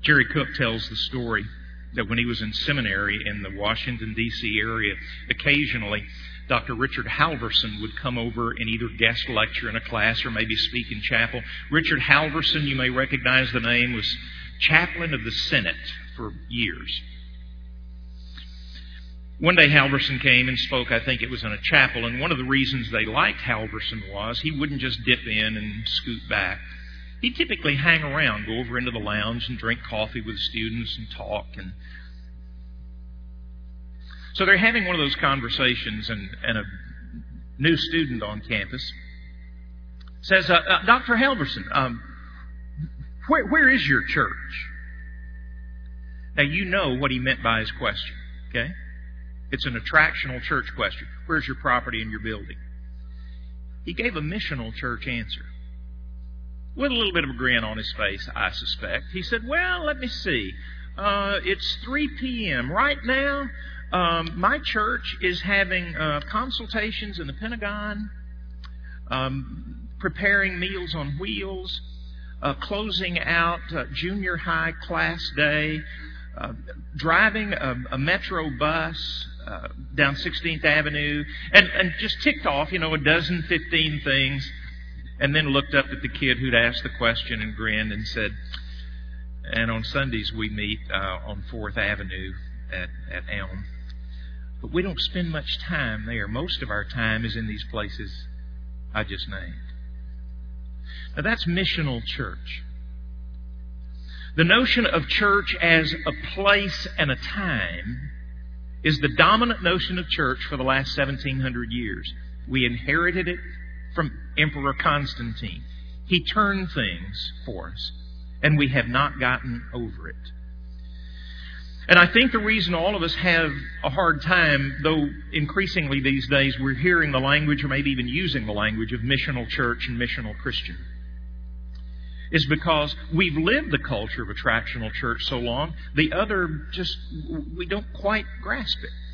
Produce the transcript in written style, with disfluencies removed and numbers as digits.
Jerry Cook tells the story that when he was in seminary in the Washington, D.C. area, occasionally Dr. Richard Halverson would come over and either guest lecture in a class or maybe speak in chapel. Richard Halverson, you may recognize the name, was chaplain of the Senate for years. One day Halverson came and spoke, I think it was in a chapel, and one of the reasons they liked Halverson was he wouldn't just dip in and scoot back. He'd typically hang around, go over into the lounge and drink coffee with students and talk. And so they're having one of those conversations, and a new student on campus says, Dr. Halverson, where is your church? Now, you know what he meant by his question, okay? It's an attractional church question. Where's your property and your building? He gave a missional church answer, with a little bit of a grin on his face, I suspect. He said, well, let me see. It's 3 p.m. Right now, my church is having consultations in the Pentagon, preparing Meals on Wheels, closing out junior high class day, driving a metro bus down 16th Avenue, and just ticked off, a dozen, 15 things. And then looked up at the kid who'd asked the question and grinned and said, and on Sundays we meet on 4th Avenue at Elm. But we don't spend much time there. Most of our time is in these places I just named. Now that's missional church. The notion of church as a place and a time is the dominant notion of church for the last 1,700 years. We inherited it from Emperor Constantine. He turned things for us, and we have not gotten over it. And I think the reason all of us have a hard time, though increasingly these days we're hearing the language or maybe even using the language of missional church and missional Christian, is because we've lived the culture of attractional church so long, we don't quite grasp it.